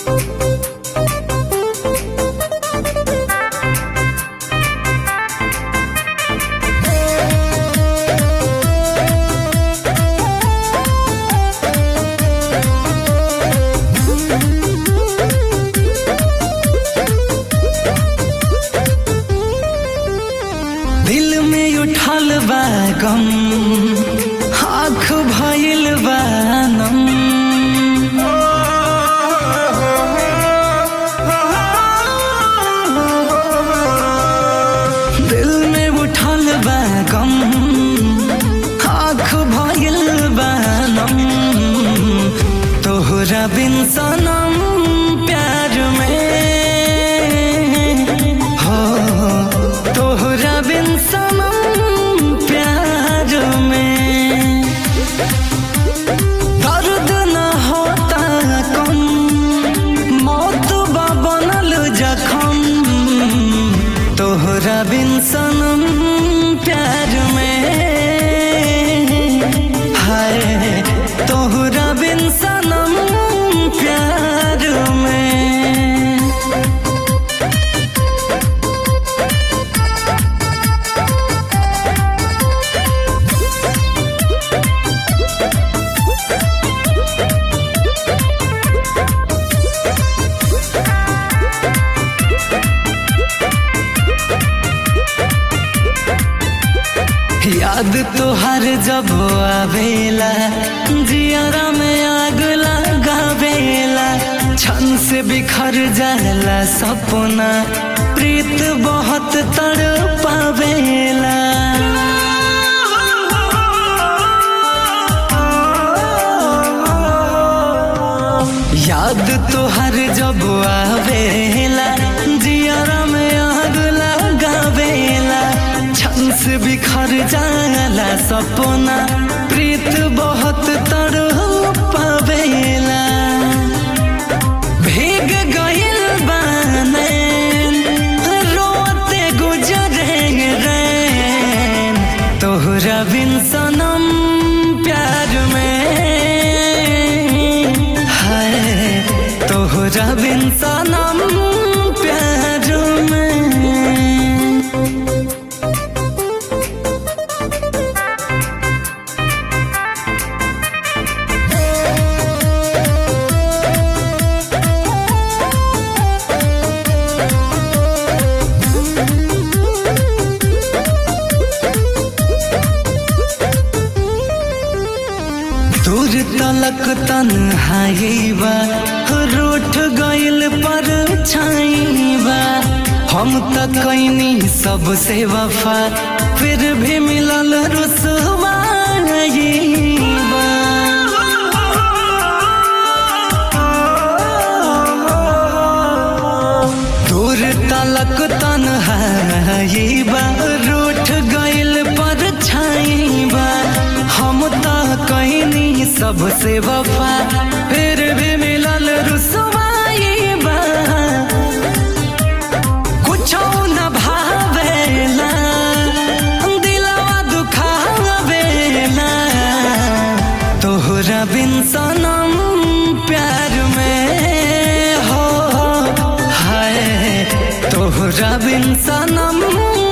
दिल में उठल बा गम, आँख भइल बा नम। दिल में उठल बा गम, आँख भइल बा नम। तोहरा बिन सनम प्यार में हो, तोहरा बिन सनम प्यार में दर्द न होता कम, मौत बा बनल जखम। तोहरा बिन सनम प्यार में हाय, तोहरा बिन सनम प्यार में। याद तोहर जब आवेला, जियारा में आग लगावेला। क्षण से बिखर जाला सपना, प्रीत बहुत तड़पावेला। याद तोहर जब आवेला, जियारा में आग लगावेला। क्षण से बिखर जाला सपना, प्रीत बहुत तड़पावेला। भीग गइल बा नैन, रोते गुजरे रैन। तोहरा बिन सनम प्यार में हाय, तोहरा बिन सनम प्यार में। दूर तलक तन्हाई बा, रूठ गइल पर छाई बा। हम त कैनी सबसे वफा, फिर भी मिलल रुसवाई बा। दूर तलक तन्हाई बा, रूठ गइल पर छाई बा। हम त कैनी सबसे वफा, फिर भी मिलल रुसवाई बा। कुछो न भावेला, दिलवा दुखावेला। तोहरा बिन सनम प्यार में हो हाय, तोहरा बिन सनम